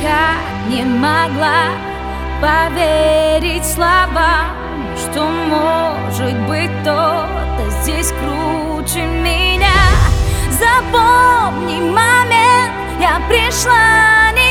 никак не могла поверить словам, что может быть кто-то здесь круче меня. Запомни момент, я пришла не